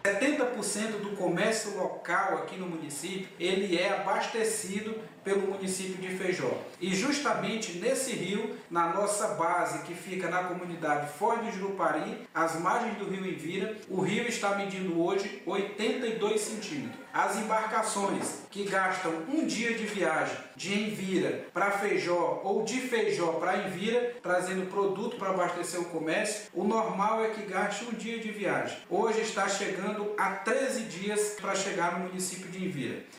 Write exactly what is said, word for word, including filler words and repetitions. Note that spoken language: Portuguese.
setenta por cento do comércio local aqui no município, ele é abastecido pelo município de Feijó. E justamente nesse rio, na nossa base que fica na comunidade Foz do Jurupari, às margens do rio Envira, o rio está medindo hoje oitenta e dois centímetros. As embarcações que gastam um dia de viagem de Envira para Feijó ou de Feijó para Envira, trazendo produto para abastecer o comércio, o normal é que gaste um dia de viagem. Hoje está chegando a treze dias para chegar no município de Envira.